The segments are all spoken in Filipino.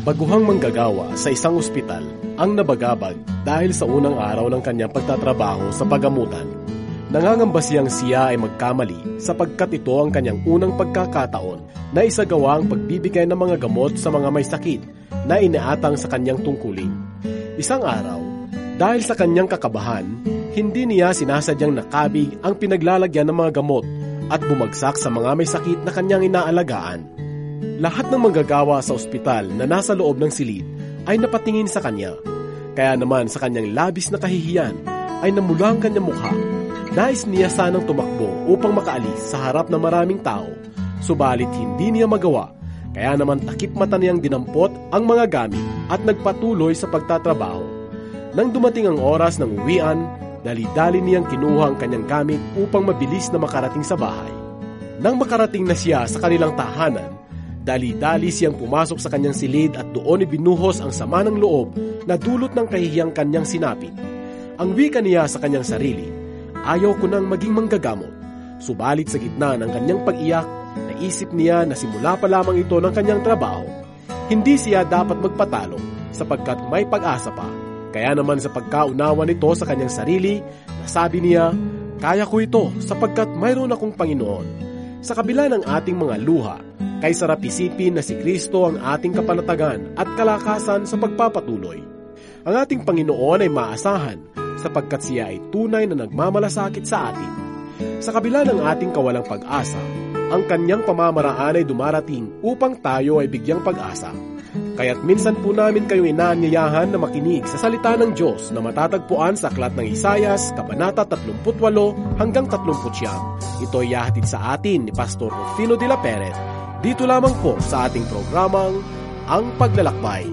baguhang manggagawa sa isang ospital ang nabagabag dahil sa unang araw ng kanyang pagtatrabaho sa pagamutan. Nangangamba siyang siya ay magkamali sapagkat ito ang kanyang unang pagkakataon na isagawa ang pagbibigay ng mga gamot sa mga may sakit na iniatang sa kanyang tungkulin. Isang araw, dahil sa kanyang kakabahan, hindi niya sinasadyang nakabig ang pinaglalagyan ng mga gamot at bumagsak sa mga may sakit na kanyang inaalagaan. Lahat ng manggagawa sa ospital na nasa loob ng silid ay napatingin sa kanya. Kaya naman sa kanyang labis na kahihiyan ay namula ang kanyang mukha. Nais niya sanang tumakbo upang makaalis sa harap ng maraming tao, subalit hindi niya magawa. Kaya naman takip mata niyang dinampot ang mga gamit at nagpatuloy sa pagtatrabaho. Nang dumating ang oras ng uwian, dali-dali niyang kinuha ang kanyang gamit upang mabilis na makarating sa bahay. Nang makarating na siya sa kanilang tahanan, dali-dali siyang pumasok sa kanyang silid at doon ibinuhos ang sama ng loob na dulot ng kahihiyang kanyang sinapit. Ang wika niya sa kanyang sarili, ayaw ko nang maging manggagamot. Subalit sa gitna ng kanyang pag-iyak, naisip niya na simula pa lamang ito ng kanyang trabaho. Hindi siya dapat magpatalo sapagkat may pag-asa pa. Kaya naman sa pagkaunawa nito sa kanyang sarili, nasabi niya, kaya ko ito sapagkat mayroon akong Panginoon. Sa kabila ng ating mga luha, kay sarap isipin na si Kristo ang ating kapanatagan at kalakasan sa pagpapatuloy. Ang ating Panginoon ay maasahan sapagkat siya ay tunay na nagmamalasakit sa atin. Sa kabila ng ating kawalang pag-asa, ang kanyang pamamaraan ay dumarating upang tayo ay bigyang pag-asa. Kaya't minsan po namin kayo inaanyayahan na makinig sa salita ng Diyos na matatagpuan sa Aklat ng Isayas, Kabanata 38 hanggang 39. Ito ay ihahatid sa atin ni Pastor Rufino de la Peret, dito lamang po sa ating programang Ang Paglalakbay.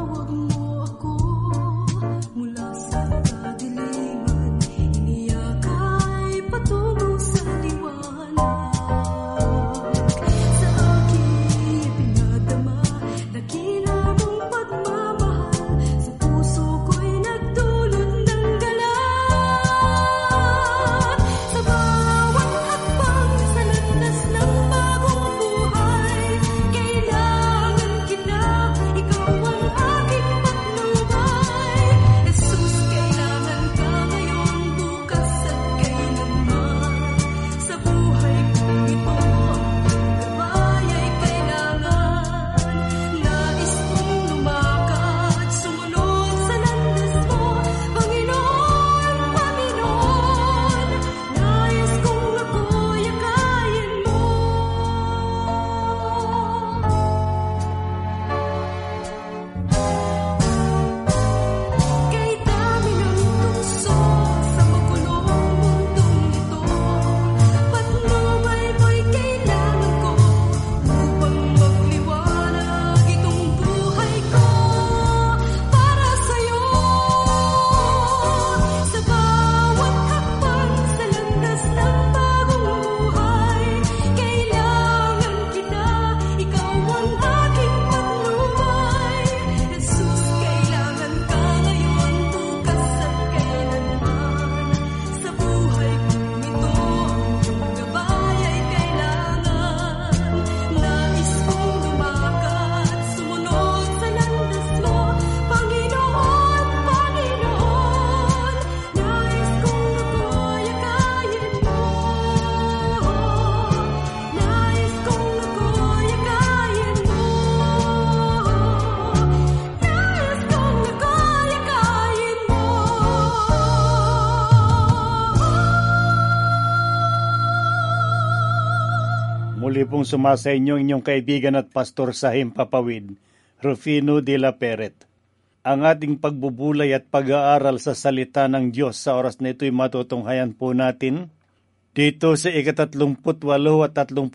Muli pong sumasa inyo inyong kaibigan at pastor sa Himpapawid, Rufino de la Peret. Ang ating pagbubulay at pag-aaral sa salita ng Diyos sa oras na ito'y matutunghayan po natin dito sa 38 at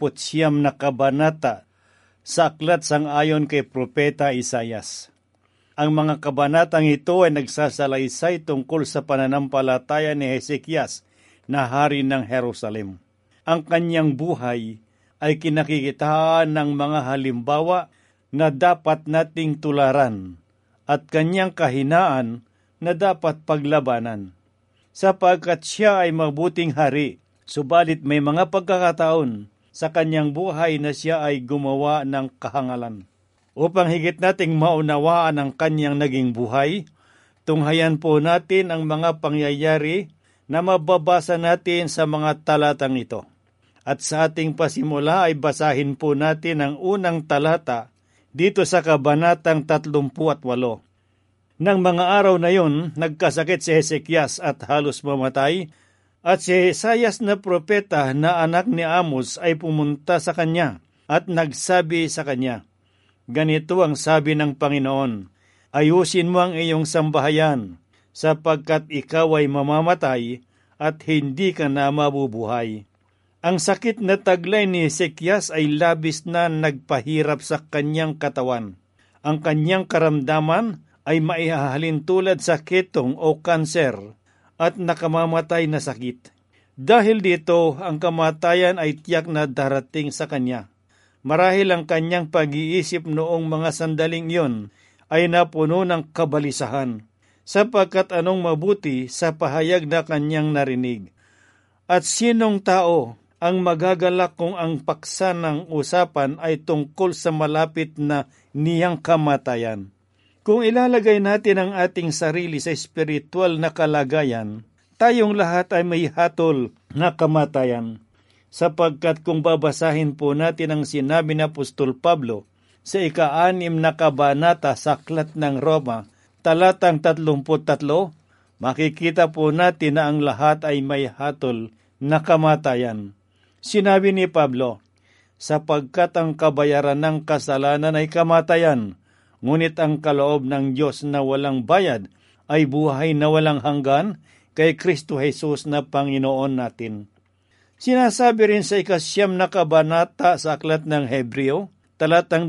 39 na kabanata sa aklat sang-ayon kay Propeta Isayas. Ang mga kabanatang ito ay nagsasalaysay tungkol sa pananampalataya ni Hezekias na hari ng Jerusalem. Ang kanyang buhay ay kinakikitaan ng mga halimbawa na dapat nating tularan at kanyang kahinaan na dapat paglabanan. Sapagkat siya ay mabuting hari, subalit may mga pagkakataon sa kanyang buhay na siya ay gumawa ng kahangalan. Upang higit nating maunawaan ang kanyang naging buhay, tunghayan po natin ang mga pangyayari na mababasa natin sa mga talatang ito. At sa ating pasimula ay basahin po natin ang unang talata dito sa kabanatang 38. Nang mga araw na yon, nagkasakit si Hezekias at halos mamatay, at si Isaias na propeta na anak ni Amos ay pumunta sa kanya at nagsabi sa kanya, "Ganito ang sabi ng Panginoon, ayusin mo ang iyong sambahayan, sapagkat ikaw ay mamamatay at hindi ka na mabubuhay." Ang sakit na taglay ni Hezekias ay labis na nagpahirap sa kanyang katawan. Ang kanyang karamdaman ay maihahalin tulad sa ketong o kanser at nakamamatay na sakit. Dahil dito, ang kamatayan ay tiyak na darating sa kanya. Marahil ang kanyang pag-iisip noong mga sandaling iyon ay napuno ng kabalisahan, sapagkat anong mabuti sa pahayag na kanyang narinig. At sinong tao ang magagalak kung ang paksa ng usapan ay tungkol sa malapit na niyang kamatayan? Kung ilalagay natin ang ating sarili sa espiritual na kalagayan, tayong lahat ay may hatol na kamatayan. Sapagkat kung babasahin po natin ang sinabi ni Apostol Pablo sa 6 na kabanata sa Aklat ng Roma, talatang 33, makikita po natin na ang lahat ay may hatol na kamatayan. Sinabi ni Pablo, sapagkat ang kabayaran ng kasalanan ay kamatayan, ngunit ang kaloob ng Diyos na walang bayad ay buhay na walang hanggan kay Kristo Jesus na Panginoon natin. Sinasabi rin sa 9 na kabanata sa Aklat ng Hebreo, talatang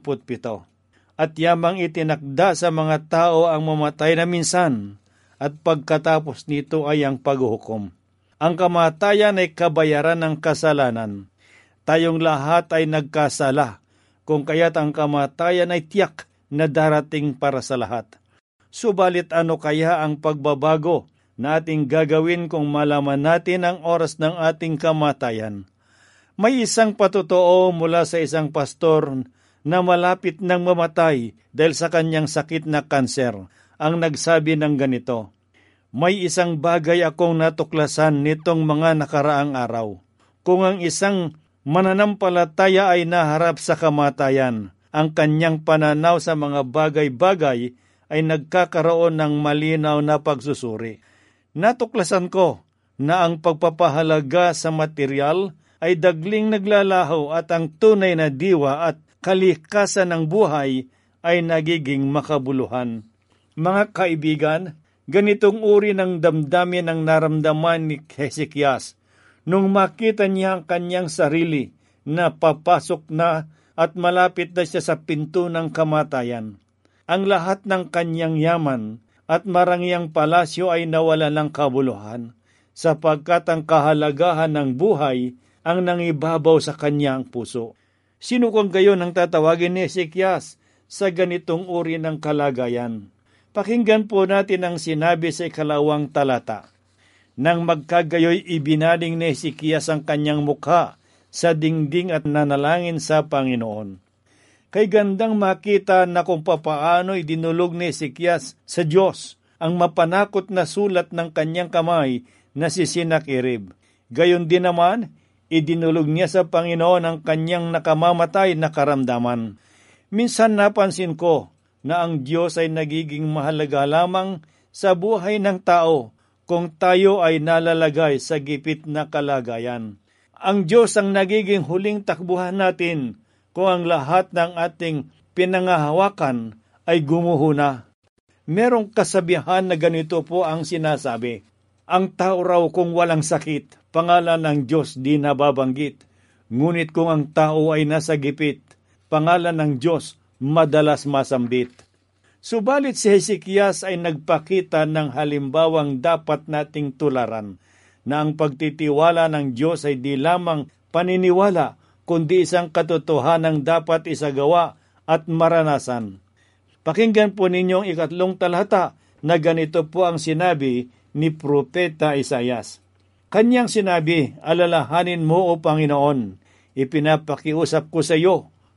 27, at yamang itinakda sa mga tao ang mamatay na minsan, at pagkatapos nito ay ang paghuhukom. Ang kamatayan ay kabayaran ng kasalanan. Tayong lahat ay nagkasala, kung kaya't ang kamatayan ay tiyak na darating para sa lahat. Subalit ano kaya ang pagbabago na ating gagawin kung malaman natin ang oras ng ating kamatayan? May isang patotoo mula sa isang pastor na malapit nang mamatay dahil sa kanyang sakit na kanser. Ang nagsabi ng ganito, "May isang bagay akong natuklasan nitong mga nakaraang araw. Kung ang isang mananampalataya ay naharap sa kamatayan, ang kanyang pananaw sa mga bagay-bagay ay nagkakaroon ng malinaw na pagsusuri. Natuklasan ko na ang pagpapahalaga sa material ay dagling naglalaho at ang tunay na diwa at kalikasan ng buhay ay nagiging makabuluhan." Mga kaibigan, ganitong uri ng damdamin ang naramdaman ni Hezekias nung makita niya ang kanyang sarili na papasok na at malapit na siya sa pinto ng kamatayan. Ang lahat ng kanyang yaman at marangyang palasyo ay nawala ng kabuluhan, sapagkat ang kahalagahan ng buhay ang nangibabaw sa kanyang puso. Sino kung gayon ang tatawagin ni Hezekias sa ganitong uri ng kalagayan? Pakinggan po natin ang sinabi sa 2 talata. Nang magkagayoy ibinaling ni Hezekias ang kanyang mukha sa dingding at nanalangin sa Panginoon. Kay gandang makita na kung papaano idinulog ni Hezekias sa Diyos ang mapanakot na sulat ng kanyang kamay na si Sennacherib. Gayon din naman, idinulog niya sa Panginoon ang kanyang nakamamatay na karamdaman. Minsan napansin ko na ang Diyos ay nagiging mahalaga lamang sa buhay ng tao kung tayo ay nalalagay sa gipit na kalagayan. Ang Diyos ang nagiging huling takbuhan natin kung ang lahat ng ating pinangahawakan ay gumuho na. Merong kasabihan na ganito po ang sinasabi, ang tao raw kung walang sakit, pangalan ng Diyos di nababanggit. Ngunit kung ang tao ay nasa gipit, pangalan ng Diyos madalas masambit. Subalit si Hezekias ay nagpakita ng halimbawang dapat nating tularan, na ang pagtitiwala ng Diyos ay di lamang paniniwala, kundi isang katotohanang dapat isagawa at maranasan. Pakinggan po ninyo ang 3 talata na ganito po ang sinabi ni Propeta Isaias. Kanyang sinabi, alalahanin mo o Panginoon, ipinapakiusap ko sa iyo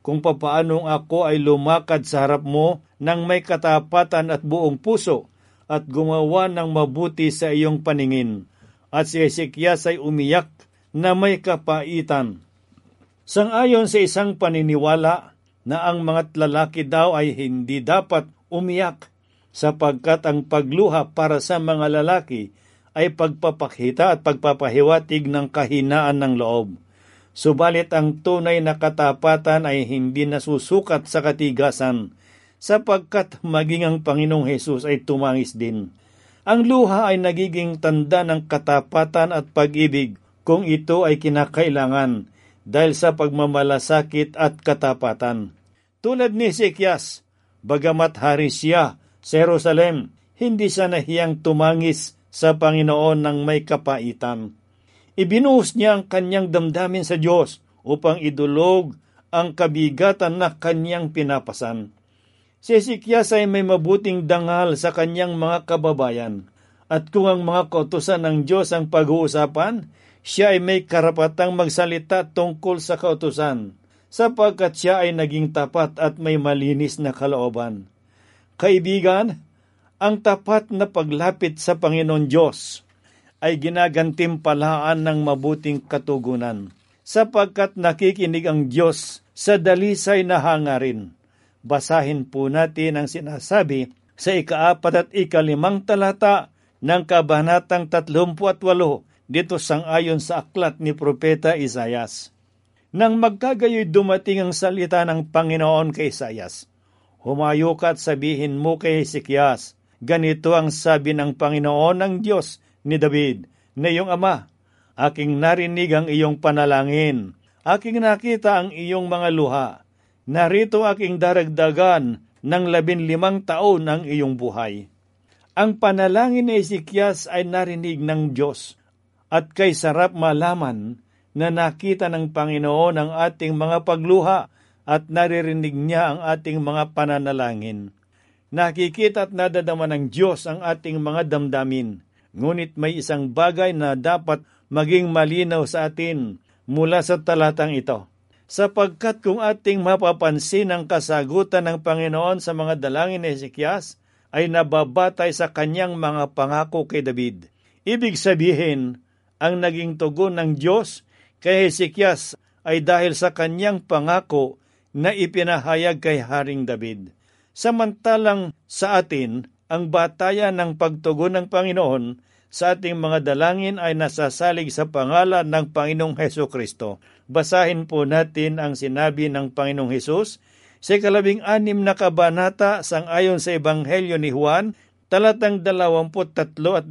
kung papaanong ako ay lumakad sa harap mo ng may katapatan at buong puso at gumawa ng mabuti sa iyong paningin. At si Hezekias ay umiyak na may kapaitan. Sang-ayon sa isang paniniwala na ang mga lalaki daw ay hindi dapat umiyak sapagkat ang pagluha para sa mga lalaki ay pagpapakita at pagpapahiwatig ng kahinaan ng loob. Subalit ang tunay na katapatan ay hindi nasusukat sa katigasan, sapagkat maging ang Panginoong Hesus ay tumangis din. Ang luha ay nagiging tanda ng katapatan at pag-ibig kung ito ay kinakailangan dahil sa pagmamalasakit at katapatan. Tulad ni Hezekias, bagamat hari siya sa Jerusalem, hindi siya nahiyang tumangis sa Panginoon ng may kapaitan. Ibinuhos niya ang kanyang damdamin sa Diyos upang idulog ang kabigatan na kanyang pinapasan. Si Hezekias ay may mabuting dangal sa kanyang mga kababayan, at kung ang mga kautusan ng Diyos ang pag-uusapan, siya ay may karapatang magsalita tungkol sa kautusan, sapagkat siya ay naging tapat at may malinis na kalooban. Kaibigan, ang tapat na paglapit sa Panginoon Diyos ay ginagantimpalaan ng mabuting katugunan, sapagkat nakikinig ang Diyos sa dalisay na hangarin. Basahin po natin ang sinasabi sa 4 at 5 talata ng Kabanatang 38 dito sang-ayon sa aklat ni Propeta Isaias. Nang magkagayoy dumating ang salita ng Panginoon kay Isaias, humayo ka at sabihin mo kay Hezekias, ganito ang sabi ng Panginoon ng Diyos ni David, na iyong ama, aking narinig ang iyong panalangin, aking nakita ang iyong mga luha, narito aking daragdagan ng 15 taon ang iyong buhay. Ang panalangin ni Hezekias ay narinig ng Diyos, at kay sarap malaman na nakita ng Panginoon ang ating mga pagluha at naririnig niya ang ating mga pananalangin. Nakikita at nadadama ng Diyos ang ating mga damdamin. Ngunit may isang bagay na dapat maging malinaw sa atin mula sa talatang ito. Sapagkat kung ating mapapansin ang kasagutan ng Panginoon sa mga dalangin ni Hezekias, ay nababatay sa kanyang mga pangako kay David. Ibig sabihin, ang naging tugon ng Diyos kay Hezekias ay dahil sa kanyang pangako na ipinahayag kay Haring David. Samantalang sa atin, ang batayan ng pagtugon ng Panginoon sa ating mga dalangin ay nasasalig sa pangalan ng Panginoong Hesukristo. Basahin po natin ang sinabi ng Panginoong Hesus sa 16 na kabanata sang-ayon sa Ebanghelyo ni Juan, talatang 23 at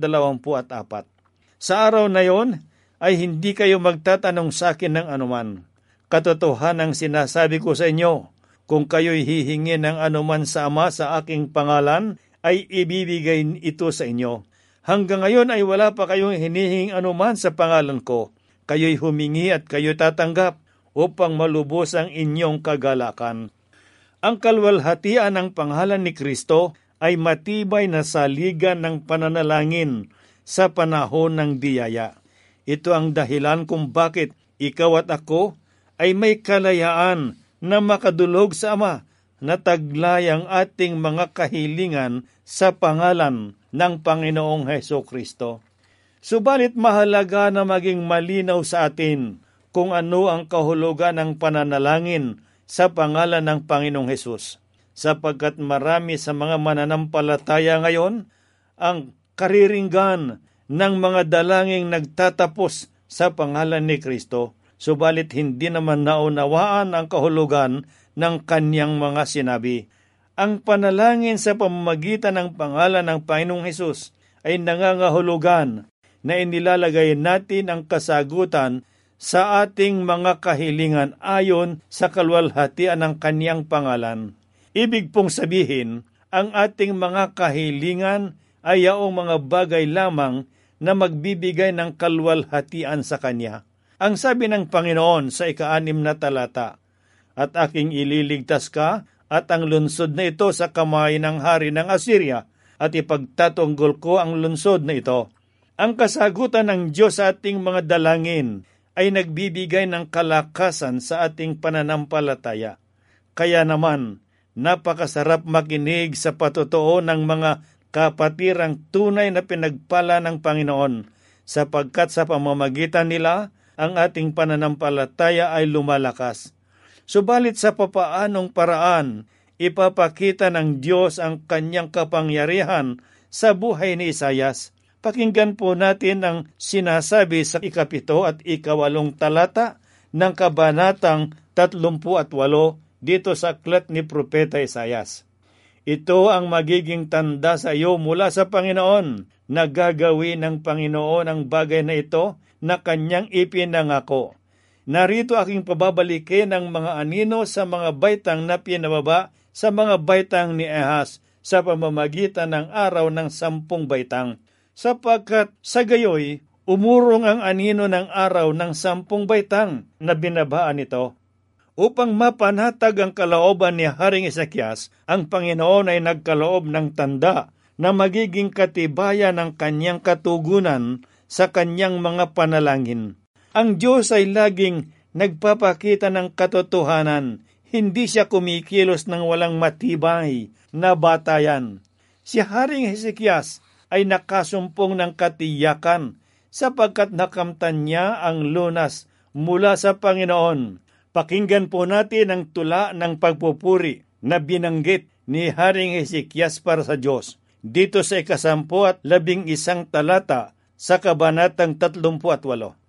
24. Sa araw na yon ay hindi kayo magtatanong sa akin ng anuman. Katotohanang sinasabi ko sa inyo, kung kayo'y hihingi ng anuman sa Ama sa aking pangalan, ay ibibigay ito sa inyo. Hanggang ngayon ay wala pa kayong hinihing anuman sa pangalan ko. Kayo'y humingi at kayo'y tatanggap upang malubos ang inyong kagalakan. Ang kalwalhatian ng pangalan ni Kristo ay matibay na saligan ng pananalangin sa panahon ng biyaya. Ito ang dahilan kung bakit ikaw at ako ay may kalayaan na makadulog sa Ama na taglay ang ating mga kahilingan sa pangalan ng Panginoong Hesukristo. Subalit mahalaga na maging malinaw sa atin kung ano ang kahulugan ng pananalangin sa pangalan ng Panginoong Hesus, sapagkat marami sa mga mananampalataya ngayon ang kariringgan ng mga dalangin nagtatapos sa pangalan ni Kristo, subalit hindi naman naunawaan ang kahulugan ng kanyang mga sinabi. Ang panalangin sa pamamagitan ng pangalan ng Panginoong Hesus ay nangangahulugan na inilalagay natin ang kasagutan sa ating mga kahilingan ayon sa kalwalhatian ng kanyang pangalan. Ibig pong sabihin, ang ating mga kahilingan ay yaong mga bagay lamang na magbibigay ng kalwalhatian sa kanya. Ang sabi ng Panginoon sa 6 na talata, at aking ililigtas ka at ang lunsod na ito sa kamay ng hari ng Assyria at ipagtatanggol ko ang lunsod na ito. Ang kasagutan ng Diyos sa ating mga dalangin ay nagbibigay ng kalakasan sa ating pananampalataya. Kaya naman, napakasarap makinig sa patotoo ng mga kapatirang tunay na pinagpala ng Panginoon, sapagkat sa pamamagitan nila, ang ating pananampalataya ay lumalakas. Subalit sa papaanong paraan, ipapakita ng Diyos ang kanyang kapangyarihan sa buhay ni Isaias. Pakinggan po natin ang sinasabi sa 7 at 8 talata ng kabanatang 38 dito sa aklat ni Propeta Isaias. Ito ang magiging tanda sa iyo mula sa Panginoon, na gagawin ng Panginoon ang bagay na ito na kanyang ipinangako. Narito aking pababalikin ang mga anino sa mga baitang na pinababa sa mga baitang ni Ahaz sa pamamagitan ng araw ng 10 baitang. Sapagkat sa gayoy, umurong ang anino ng araw ng 10 baitang na binabaan nito. Upang mapanatag ang kalooban ni Haring Ezekias, ang Panginoon ay nagkaloob ng tanda na magiging katibayan ng kanyang katugunan sa kanyang mga panalangin. Ang Diyos ay laging nagpapakita ng katotohanan. Hindi siya kumikilos ng walang matibay na batayan. Si Haring Ezekias ay nakasumpong ng katiyakan sapagkat nakamtan niya ang lunas mula sa Panginoon. Pakinggan po natin ang tula ng pagpupuri na binanggit ni Haring Ezekias para sa Diyos dito sa 10 at 11 talata sa kabanatang 38.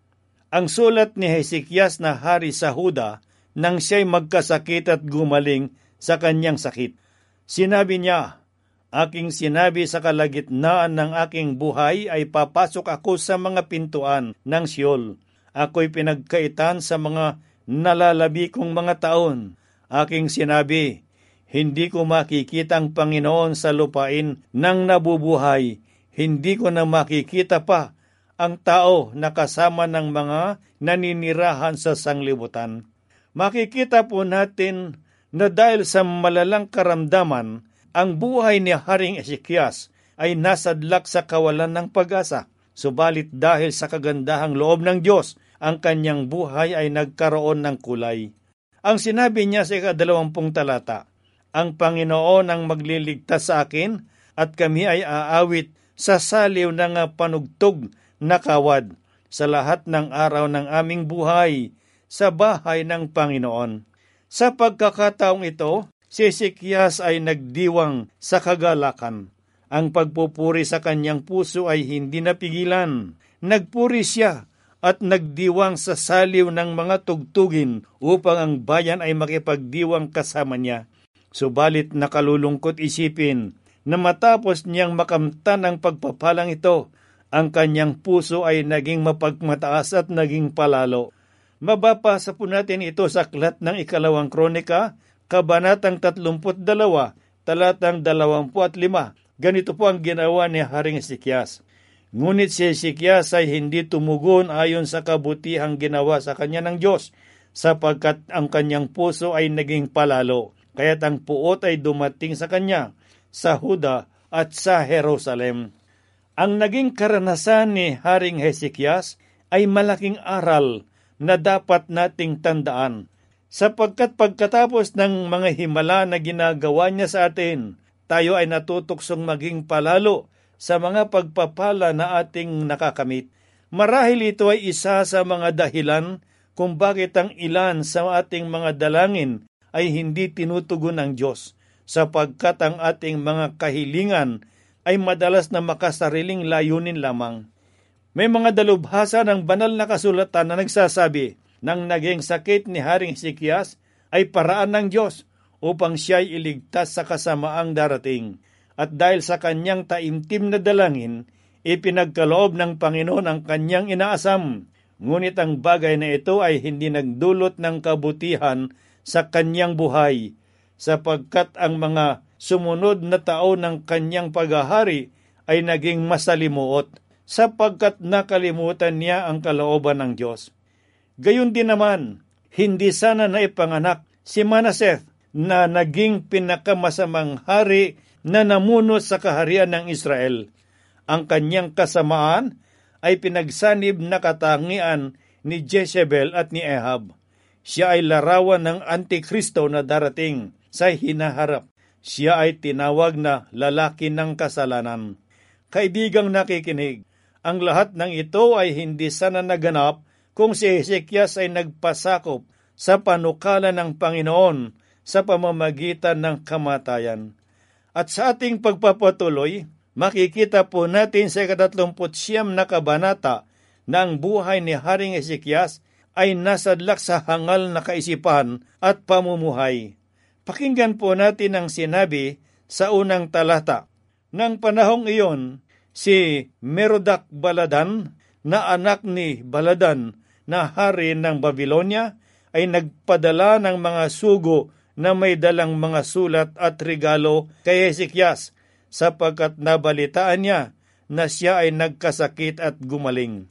Ang sulat ni Hezekias na hari sa Huda nang siya'y magkasakit at gumaling sa kanyang sakit. Sinabi niya, "Aking sinabi sa kalagitnaan ng aking buhay ay papasok ako sa mga pintuan ng Sheol. Ako'y pinagkaitan sa mga nalalabi kong mga taon. Aking sinabi, hindi ko makikita ang Panginoon sa lupain ng nabubuhay. Hindi ko na makikita pa ang tao na kasama ng mga naninirahan sa sanglibutan." Makikita po natin na dahil sa malalang karamdaman, ang buhay ni Haring Ezekias ay nasadlak sa kawalan ng pag-asa. Subalit dahil sa kagandahang loob ng Diyos, ang kanyang buhay ay nagkaroon ng kulay. Ang sinabi niya sa 20 talata, "Ang Panginoon ang magliligtas sa akin at kami ay aawit sa saliw ng panugtog na kawad sa lahat ng araw ng aming buhay sa bahay ng Panginoon." Sa pagkakataong ito, si Ezekias ay nagdiwang sa kagalakan. Ang pagpupuri sa kanyang puso ay hindi napigilan. Nagpuri siya at nagdiwang sa saliw ng mga tugtugin upang ang bayan ay makipagdiwang kasama niya. Subalit nakalulungkot isipin na matapos niyang makamtan ang pagpapalang ito, ang kanyang puso ay naging mapagmataas at naging palalo. Mababasa po natin ito sa aklat ng 2 Kronika, kabanatang 32, talatang 25. Ganito po ang ginawa ni Haring Ezekias. Ngunit si Ezekias ay hindi tumugon ayon sa kabutihang ginawa sa kanya ng Diyos, sapagkat ang kanyang puso ay naging palalo, kaya't ang puot ay dumating sa kanya, sa Huda at sa Jerusalem. Ang naging karanasan ni Haring Ezekias ay malaking aral na dapat nating tandaan, sapagkat pagkatapos ng mga himala na ginagawa niya sa atin, tayo ay natutuksong maging palalo sa mga pagpapala na ating nakakamit. Marahil ito ay isa sa mga dahilan kung bakit ang ilan sa ating mga dalangin ay hindi tinutugon ng Diyos, sapagkat ang ating mga kahilingan ay madalas na makasariling layunin lamang. May mga dalubhasa ng banal na kasulatan na nagsasabi ng naging sakit ni Haring Ezekias ay paraan ng Diyos upang siya'y iligtas sa kasamaang darating. At dahil sa kanyang taimtim na dalangin, ipinagkaloob ng Panginoon ang kanyang inaasam. Ngunit ang bagay na ito ay hindi nagdulot ng kabutihan sa kanyang buhay, sapagkat ang mga sumunod na taon ng kanyang paghahari ay naging masalimuot, sapagkat nakalimutan niya ang kalooban ng Diyos. Gayon din naman, hindi sana naipanganak si Manaseth na naging pinakamasamang hari na namuno sa kaharian ng Israel. Ang kanyang kasamaan ay pinagsanib na katangian ni Jezebel at ni Ahab. Siya ay larawan ng Antikristo na darating sa hinaharap. Siya ay tinawag na lalaki ng kasalanan. Kaibigang nakikinig, ang lahat ng ito ay hindi sana naganap kung si Hezekias ay nagpasakop sa panukala ng Panginoon sa pamamagitan ng kamatayan. At sa ating pagpapatuloy, makikita po natin sa 39 na kabanata na ang buhay ni Haring Hezekias ay nasadlak sa hangal na kaisipan at pamumuhay. Pakinggan po natin ang sinabi sa unang talata. Nang panahong iyon, si Merodach-Baladan na anak ni Baladan na hari ng Babylonia ay nagpadala ng mga sugo na may dalang mga sulat at regalo kay Hezekias sapagkat nabalitaan niya na siya ay nagkasakit at gumaling.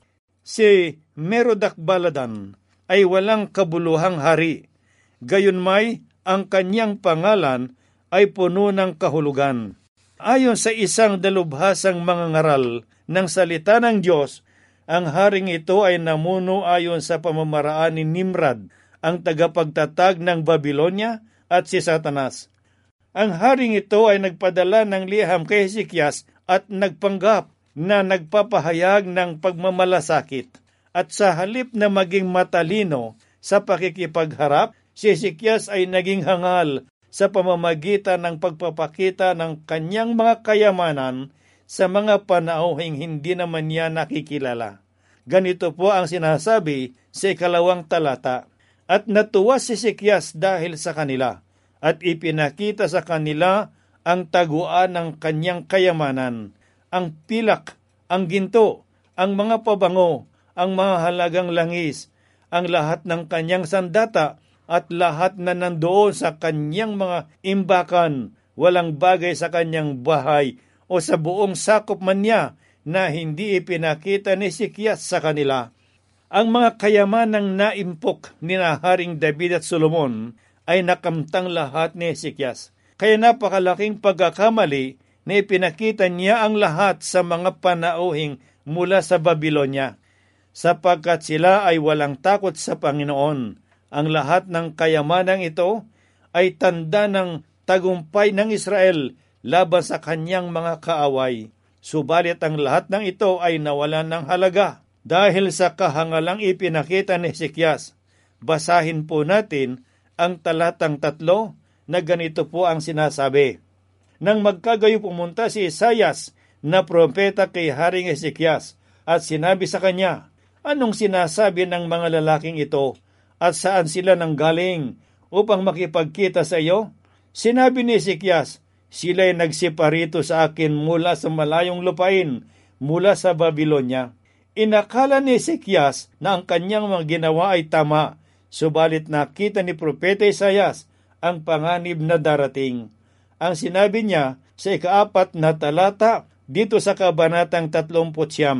Si Merodach-Baladan ay walang kabuluhang hari. Gayunmay, ang kanyang pangalan ay puno ng kahulugan. Ayon sa isang dalubhasang mga ngaral ng salita ng Diyos, ang haring ito ay namuno ayon sa pamamaraan ni Nimrod, ang tagapagtatag ng Babylonia at si Satanas. Ang haring ito ay nagpadala ng liham kay Hezekias at nagpanggap na nagpapahayag ng pagmamalasakit. At sa halip na maging matalino sa pakikipagharap, si Hezekias ay naging hangal sa pamamagitan ng pagpapakita ng kanyang mga kayamanan sa mga panauhing hindi naman niya nakikilala. Ganito po ang sinasabi sa 2 talata. At natuwa si Hezekias dahil sa kanila, at ipinakita sa kanila ang taguan ng kanyang kayamanan, ang pilak, ang ginto, ang mga pabango, ang mga halagang langis, ang lahat ng kanyang sandata, at lahat na nandoon sa kanyang mga imbakan, walang bagay sa kanyang bahay o sa buong sakop man niya na hindi ipinakita ni Hezekias sa kanila. Ang mga kayamanang naimpok ni Haring David at Solomon ay nakamtang lahat ni Hezekias. Kaya napakalaking pagkakamali na ipinakita niya ang lahat sa mga panauhing mula sa Babylonia, sapagkat sila ay walang takot sa Panginoon. Ang lahat ng kayamanang ito ay tanda ng tagumpay ng Israel laban sa kanyang mga kaaway. Subalit ang lahat ng ito ay nawalan ng halaga dahil sa kahangalang ipinakita ni Hezekias. Basahin po natin ang talatang 3 na ganito po ang sinasabi. Nang magkagayo pumunta si Isaias na propeta kay Haring Hezekias at sinabi sa kanya, anong sinasabi ng mga lalaking ito at saan sila nanggaling upang makipagkita sa iyo? Sinabi ni Hezekias, sila'y nagsiparito sa akin mula sa malayong lupain, mula sa Babylonia. Inakala ni Hezekias na ang kanyang mga ginawa ay tama, subalit nakita ni Propeta Isaias ang panganib na darating. Ang sinabi niya sa 4 na talata dito sa kabanatang 39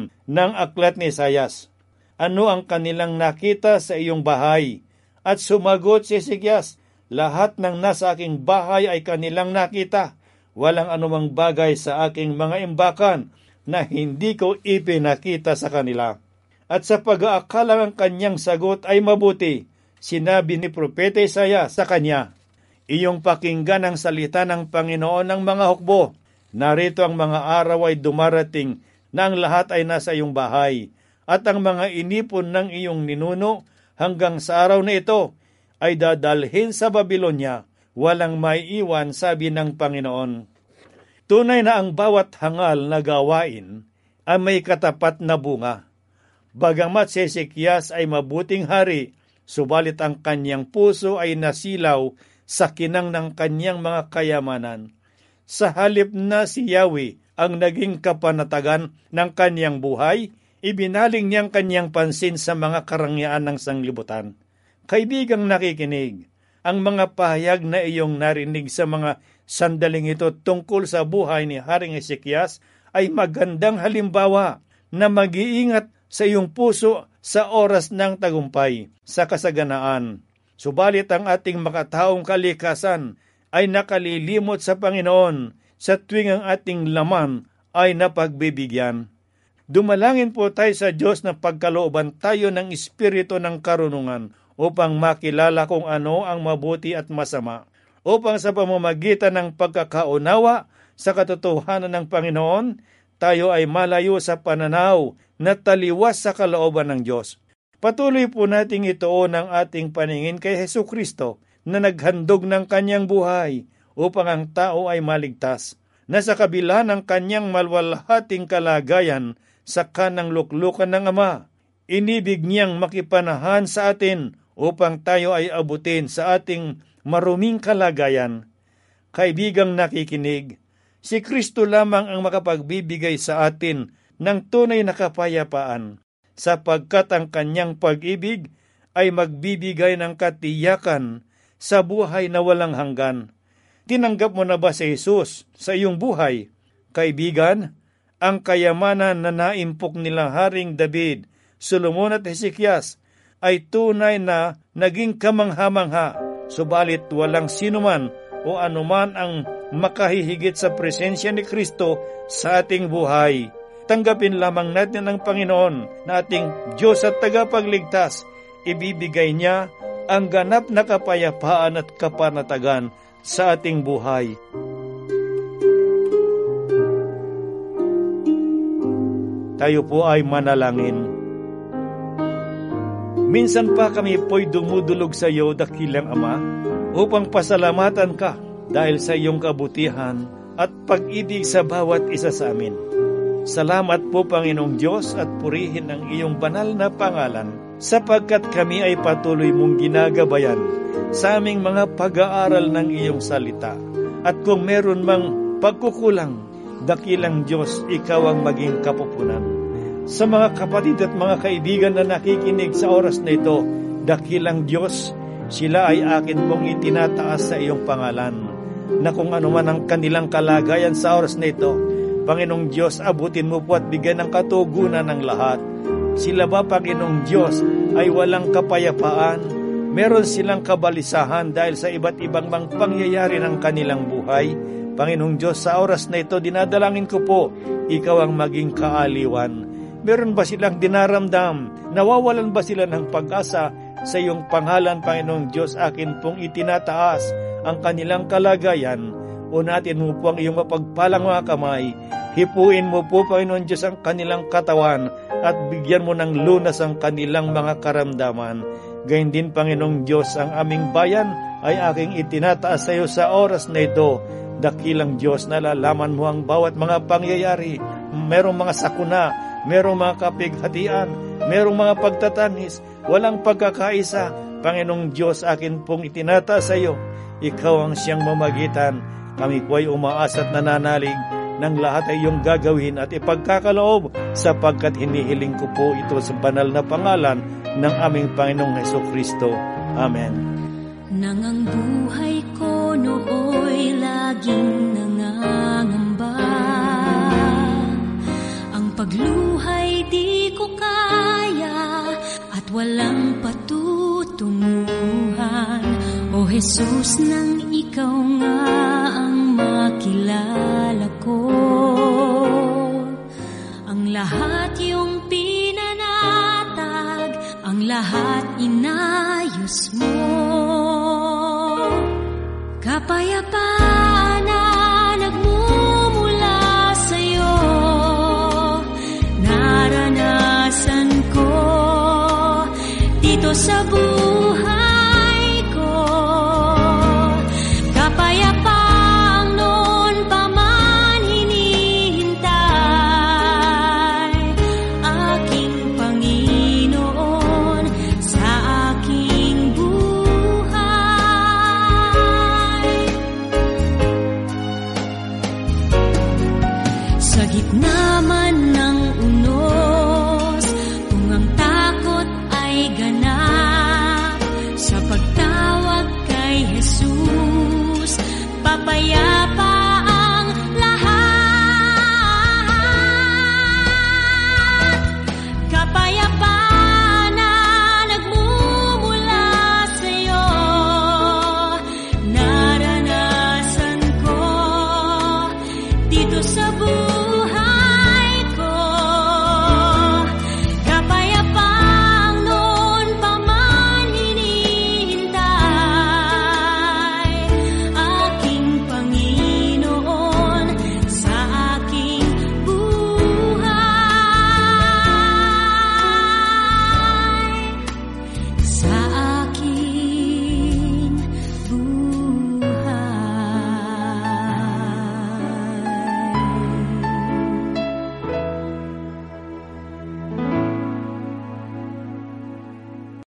ng aklat ni Isaias. Ano ang kanilang nakita sa iyong bahay? At sumagot si Hezekias, lahat ng nasa aking bahay ay kanilang nakita. Walang anumang bagay sa aking mga imbakan na hindi ko ipinakita sa kanila. At sa pag-aakala ng kanyang sagot ay mabuti, sinabi ni Propeta Isaias sa kanya, iyong pakinggan ang salita ng Panginoon ng mga hukbo. Narito ang mga araw ay dumarating na ang lahat ay nasa iyong bahay, at ang mga inipon ng iyong ninuno hanggang sa araw na ito ay dadalhin sa Babylonia, walang maiiwan, sabi ng Panginoon. Tunay na ang bawat hangal na gawain ay may katapat na bunga. Bagamat si Hezekias ay mabuting hari, subalit ang kanyang puso ay nasilaw sa kinang ng kanyang mga kayamanan. Sa halip na si Yahweh ang naging kapanatagan ng kanyang buhay, ibinaling niyang kanyang pansin sa mga karangyaan ng sanglibutan. Kaibigang nakikinig, ang mga pahayag na iyong narinig sa mga sandaling ito tungkol sa buhay ni Haring Hezekias ay magandang halimbawa na mag-iingat sa iyong puso sa oras ng tagumpay, sa kasaganaan. Subalit ang ating makataong kalikasan ay nakalilimot sa Panginoon sa tuwing ang ating laman ay napagbibigyan. Dumalangin po tayo sa Diyos na pagkalooban tayo ng espiritu ng karunungan upang makilala kung ano ang mabuti at masama, upang sa pamamagitan ng pagkakaunawa sa katotohanan ng Panginoon, tayo ay malayo sa pananaw na taliwas sa kalooban ng Diyos. Patuloy po nating ituon ang ating paningin kay Hesukristo na naghandog ng kanyang buhay upang ang tao ay maligtas, na sa kabila ng kanyang malwalhating kalagayan sa kanang luklukan ng Ama, inibig niyang makipanahan sa atin upang tayo ay abutin sa ating maruming kalagayan. Kaibigang nakikinig, si Kristo lamang ang makapagbibigay sa atin ng tunay na kapayapaan, sapagkat ang kanyang pag-ibig ay magbibigay ng katiyakan sa buhay na walang hanggan. Tinanggap mo na ba si Jesus sa iyong buhay? Kaibigan, ang kayamanan na naimpok nila Haring David, Solomon at Hezekias ay tunay na naging kamangha-mangha, subalit walang sinuman o anuman ang makahihigit sa presensya ni Kristo sa ating buhay. Tanggapin lamang natin ang Panginoon na ating Diyos at tagapagligtas. Ibibigay niya ang ganap na kapayapaan at kapanatagan sa ating buhay. Tayo po ay manalangin. Minsan pa kami po'y dumudulog sa iyo, dakilang Ama, upang pasalamatan ka dahil sa iyong kabutihan at pag-ibig sa bawat isa sa amin. Salamat po, Panginoong Diyos, at purihin ang iyong banal na pangalan, sapagkat kami ay patuloy mong ginagabayan sa aming mga pag-aaral ng iyong salita. At kung meron mang pagkukulang, dakilang Diyos, ikaw ang maging kapupunan. Sa mga kapatid at mga kaibigan na nakikinig sa oras na ito, dakilang Diyos, sila ay akin mong itinataas sa iyong pangalan, na kung ano man ang kanilang kalagayan sa oras na ito, Panginoong Diyos, abutin mo po at bigyan ng katugunan ng lahat. Sila ba, Panginoong Diyos, ay walang kapayapaan? Meron silang kabalisahan dahil sa iba't ibang mga pangyayari ng kanilang buhay? Panginoong Diyos, sa oras na ito, dinadalangin ko po, ikaw ang maging kaaliwan. Meron ba silang dinaramdam? Nawawalan ba sila ng pag-asa? Sa iyong pangalan, Panginoong Diyos, akin pong itinataas ang kanilang kalagayan. Unatin mo po ang iyong mapagpalang mga kamay. Hipuin mo po, Panginoon Diyos, ang kanilang katawan at bigyan mo ng lunas ang kanilang mga karamdaman. Gayun din, Panginoong Diyos, ang aming bayan ay aking itinataas sa iyo sa oras na ito. Dakilang Diyos, nalalaman mo ang bawat mga pangyayari. Merong mga sakuna, merong mga kapighatian, merong mga pagtatanis, walang pagkakaisa. Panginoong Diyos, akin pong itinataas sa iyo. Ikaw ang siyang mamagitan. Kami po ay umaasa at nananalig ng lahat ay iyong gagawin at ipagkakaloob, sapagkat hinihiling ko po ito sa banal na pangalan ng aming Panginoong Hesukristo. Amen. Nang ang buhay ko nooy laging nangangamba, ang pagluhay di ko kaya at walang patutunguhan. O Jesus, nang ikaw nga ang makilala ko, ang lahat iyong pinanatag, ang lahat inayos mo. Kapayapaan na nagmumula sa'yo, naranasan ko dito sa buhay. Papaya